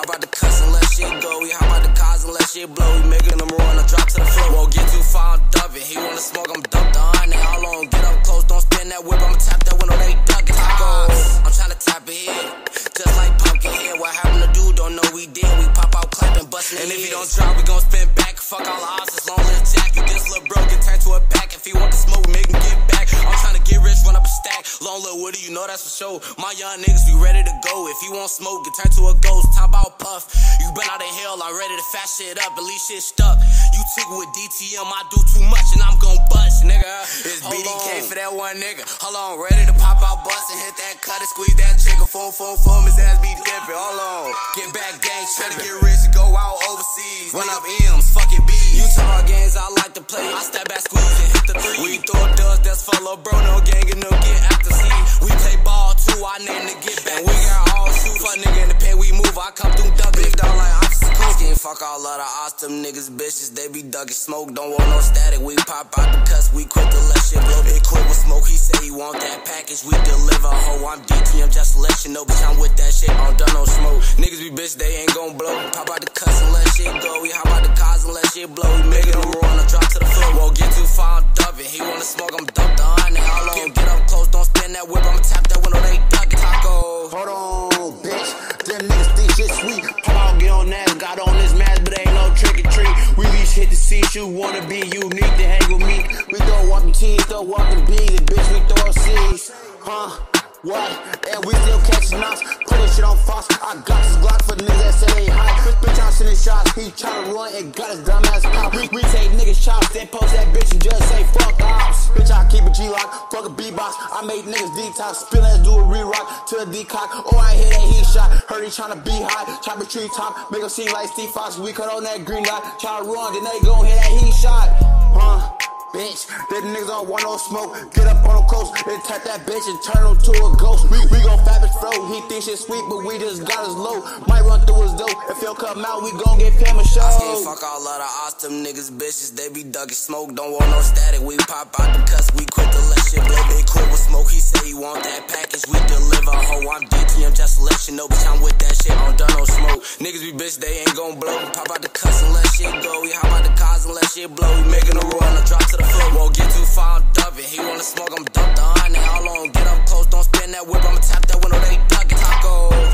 pop out the cuss and let shit go. We hop out the cars and let shit blow. We making them run and drop to the floor. Won't get too far, I'm dumping. He wanna smoke, I'm dumped on. They all on, get up close, don't spin that whip. I'ma tap that window, they duckin' tacos. I'm tryna tap it here, just like pumpkin head. What happened to dude? Don't know we did. We pop out clapping, bustin'. And if he don't drop, we gon' spin back. Fuck all the options, long little jack. You this little bro, get turned to a pack. If he want the smoke, make him get back. I'm tryna get rich, run up a stack. Long little Woody, you know that's for sure. My young niggas be ready to go. If he want smoke, get turned to a ghost. Top out puff. You been out in hell, I'm ready to fast shit up. At least shit stuck. You tickle with DTM, I do too much and I'm gon' bust, nigga. It's BDK for that one nigga. Hold on, ready to pop out bust and hit that cut and squeeze that trigger. Phone, his ass be different. Hold on. Get back gang, try to get rich and go out overseas. Run up M's, fucking B's. You talk games I like to play. I step back, squeeze and hit the three. We throw dust, that's for lil' bro. No gang and no get after C. We play ball too, I name to get back. And we got all shoes. Fuck nigga in the pen, we move. I come through duck. Big dog like I'm skin. Fuck all of the Austin niggas, bitches. They be ducking smoke. Don't want no static. We pop out the cuss. We quick to let shit blow. Big quick with smoke. He say he want that package. We deliver. Ho, I'm DTM just to let you know. Bitch, I'm with that shit. I don't done no smoke. Niggas be bitch, they ain't gon' blow. Pop out the cuss and let shit go. We hop out the cars and let shit blow. We making them roll and drop to the floor. Won't get too far, I'm dumping. He wanna smoke, I'm dumped on. They all on. Get up close, don't spin that whip. I'ma tap that window, they duckin' tacos. Hold on, bitch. Them niggas think shit sweet. Come on, get on that. Got on this mask, but ain't no trick or treat. We reach hit the seats. You wanna be unique to hang with me. We throw walking cheese, throw walking bees, and bitch, we throw seeds. Huh? What? And we still catching knots. Put this shit on Fox. I got this Glock for niggas that say they hot. Bitch, I'm sending shots. He tryna run and got his dumb ass cop. We take niggas chops, then post that bitch and just say fuck ops. Bitch, I keep a G-lock, fuck a B-box. I make niggas detox. Spill ass, do a re-rock to a D-cock. Or I hit that heat shot. Heard he tryna be hot. Chop a tree top. Make him seem like Steve Fox. We cut on that green dot. Try to run, then they gon' hit that heat shot. Huh? Bitch, them niggas don't want no smoke. Get up on them close, then tap that bitch and turn him to a ghost. We gon' fab his flow. He thinks shit sweet, but we just got his low. Might run through his dough. If he'll come out, we gon' get film a show. I can't fuck all of the Austin niggas, bitches. They be ducking smoke. Don't want no static. We pop out the cuss. We quick to let shit blow. Big quick with smoke. He say he want that package. We deliver. Ho, I'm DTM just to let you know. Bitch, I'm with that shit. I don't done no smoke. Niggas be bitch, they ain't gon' blow. Pop out the cuss and let shit go. We hop out the cars and let shit blow. We making them run and drop to the floor. Won't get too far, I'm dumping. He wanna smoke, I'm dumped on. They all on. Get up close, don't spin that whip. I'ma tap that window, they duckin' tacos.